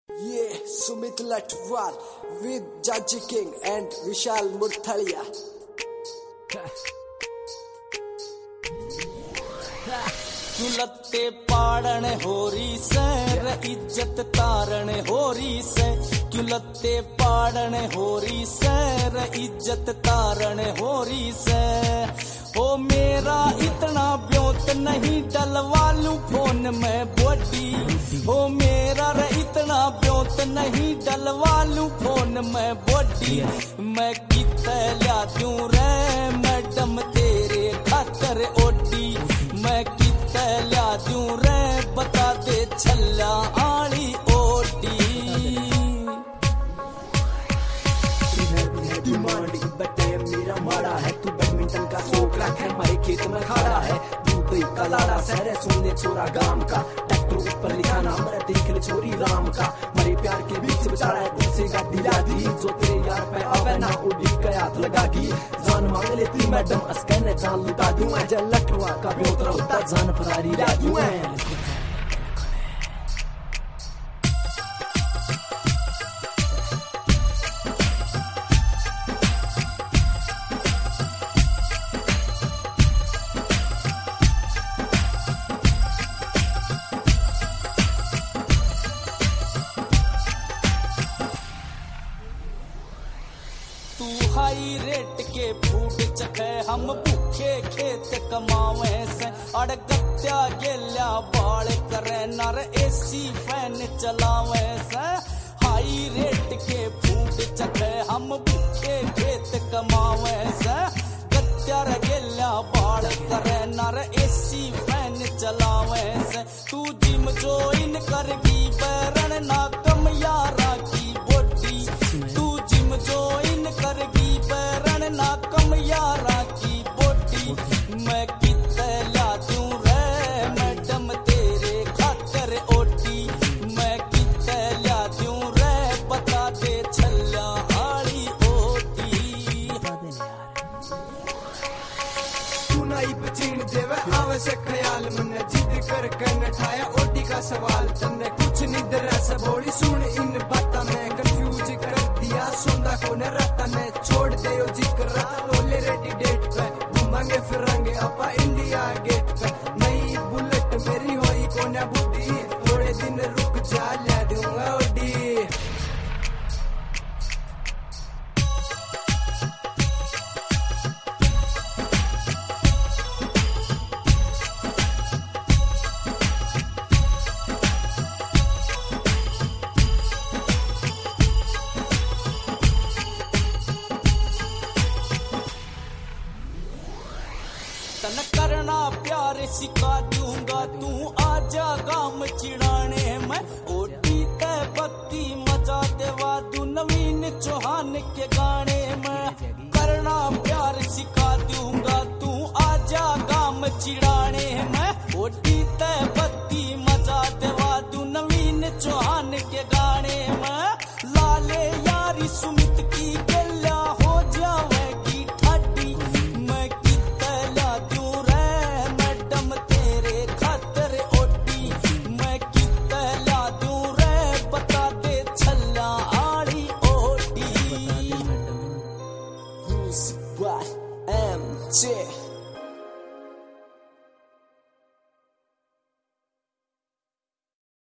Yeah, Sumit Latwar with Jaji King and Vishal Murthalia. क्यों लत्ते पाड़न होरी से इज्जत तारण होरी से, क्यों लत्ते पाड़न होरी से इज्जत तारण होरी से। ओ मेरा इतना ब्योत नहीं डलवालू फोन में बॉडी, ओ मेरा रे इतना ब्योत नहीं डलवालू फोन में बॉडी। मैं किते ला दूं रे मैडम तेरे खातर ओडी, मैं किते ला दूं रे बता दे छल्ला आली ओडी। डिमांड बटे मेरा माड़ा है, तू बैडमिंटन का शौक रख है, हमारे खेत में खड़ा है। दूध दही का लाड़ा सहरे सुनने छोरा गांव का, ट्रैक्टर ऊपर लिखा नाम रे देख ले छोरी राम का। मरे प्यार के बीच बेचारा है तुझसे गाड़ी ला दी, जो तेरे यार पे आवे ना उड़ी के हाथ लगागी। जान मांग लेती मैडम अस्कने जान लुटा दूं मैं, जल लठवा का ब्योतरा होता जान फरारी ला दूं मैं। तू हाई रेट के फूड चखे हम भूखे खेत कमावे से, अड़गत्या गेल्या बाल करे नर एसी फैन चलावे से। हाई रेट के फूड चखे हम भूखे खेत कमावे से, गत्या गेल्या बाल करे नर एसी फैन चलावे से। तू जिम ज्वाइन करगी बैरन ना कम यारा की बॉडी, तू जिम ज्वाइन करगी बैरन ना कम यारा की बॉडी। मैं किते ला दूं रे मैडम तेरे खातर ओडी, मैं किते ला दूं रे बता दे छल्ला आली ओडी। तू नाई बचीन देवे आवे से ख्याल मने, जिद कर कर ठाया ओडी का सवाल तन्ने कुछ नहीं दरा से बोली। सुन इन बातों में कंफ्यूज कर दिया सोंदा को ने राता ने, छोड़ दे ओ जिक्र बोले रेडी डेट पे घूमांगे फिरेंगे अपा इंडिया गेट पे। नई बुलेट मेरी होई कोने बुद्धि, थोड़े दिन रुक जा ला दूंगा ओडी। तन करना प्यार सिखा दूंगा, तू आजा गाम चिड़ाने में। ओटी ते बत्ती मजा देवा दू नवीन चौहान के गाने में। करना प्यार सिखा दूंगा, तू आजा गाम चिड़ाने में। ओटी ते बत्ती मजा देवा दू नवीन चौहान के गाने में। लाले यारी सुमित की गल्ला हो जावेगी ठाडी, मैं किते ला दूं रे मैडम तेरे खातर ओडी, मैं किते ला दूं रे बता दे छल्ला आड़ी ओडी। Who's by MJ?